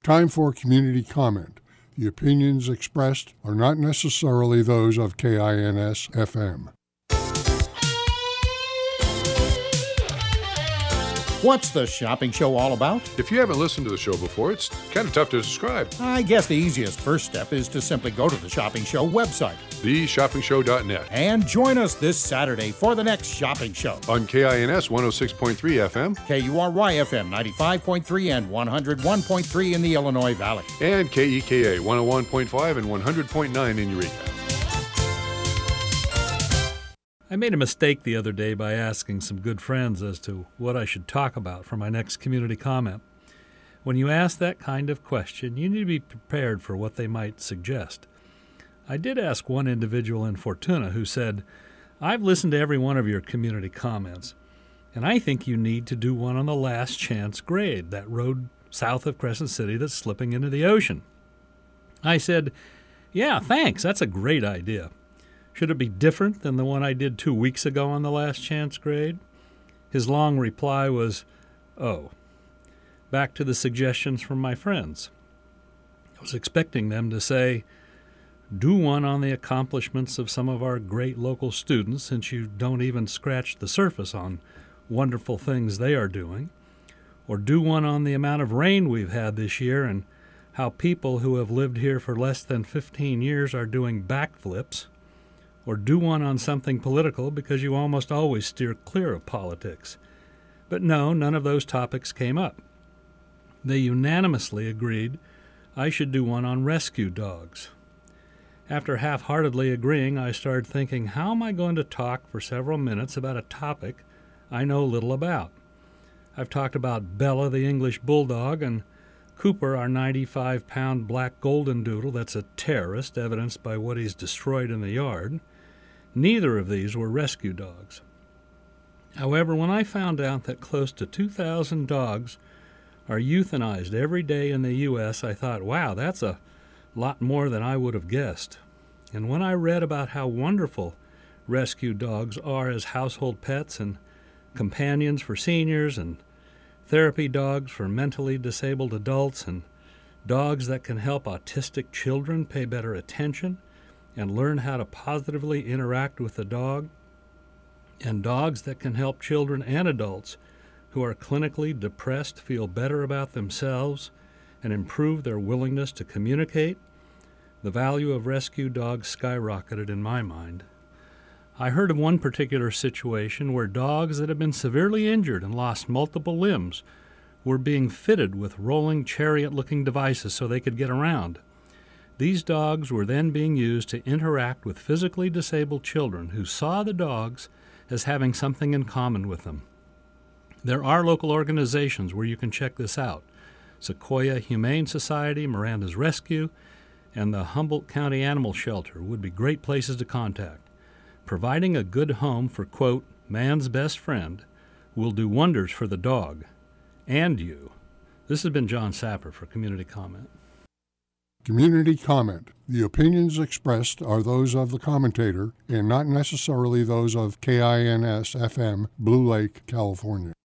Time for community comment. The opinions expressed are not necessarily those of KINS-FM. What's the shopping show all about? If you haven't listened to the show before, it's kind of tough to describe. I guess the easiest first step is to simply go to the Shopping Show website, theshoppingshow.net, and join us this Saturday for the next shopping show. On KINS 106.3 FM, KURY-FM 95.3 and 101.3 in the Illinois Valley, and KEKA 101.5 and 100.9 in Eureka. I made a mistake the other day by asking some good friends as to what I should talk about for my next community comment. When you ask that kind of question, you need to be prepared for what they might suggest. I did ask one individual in Fortuna who said, "I've listened to every one of your community comments, and I think you need to do one on the Last Chance grade, that road south of Crescent City that's slipping into the ocean." I said, "Yeah, thanks, that's a great idea. Should it be different than the one I did 2 weeks ago on the Last Chance grade?" His long reply was, "Oh." Back to the suggestions from my friends. I was expecting them to say, "Do one on the accomplishments of some of our great local students, since you don't even scratch the surface on wonderful things they are doing. Or do one on the amount of rain we've had this year and how people who have lived here for less than 15 years are doing backflips. Or do one on something political, because you almost always steer clear of politics." But no, none of those topics came up. They unanimously agreed I should do one on rescue dogs. After half-heartedly agreeing, I started thinking, how am I going to talk for several minutes about a topic I know little about? I've talked about Bella the English Bulldog and Cooper, our 95-pound black golden doodle that's a terrorist, evidenced by what he's destroyed in the yard. Neither of these were rescue dogs. However, when I found out that close to 2,000 dogs are euthanized every day in the U.S., I thought, wow, that's a lot more than I would have guessed. And when I read about how wonderful rescue dogs are as household pets and companions for seniors, and therapy dogs for mentally disabled adults, and dogs that can help autistic children pay better attention and learn how to positively interact with the dog, and dogs that can help children and adults who are clinically depressed feel better about themselves and improve their willingness to communicate, the value of rescue dogs skyrocketed in my mind. I heard of one particular situation where dogs that had been severely injured and lost multiple limbs were being fitted with rolling chariot-looking devices so they could get around. These dogs were then being used to interact with physically disabled children who saw the dogs as having something in common with them. There are local organizations where you can check this out. Sequoia Humane Society, Miranda's Rescue, and the Humboldt County Animal Shelter would be great places to contact. Providing a good home for, quote, man's best friend will do wonders for the dog and you. This has been John Sapper for Community Comment. Community comment. The opinions expressed are those of the commentator and not necessarily those of KINS-FM, Blue Lake, California.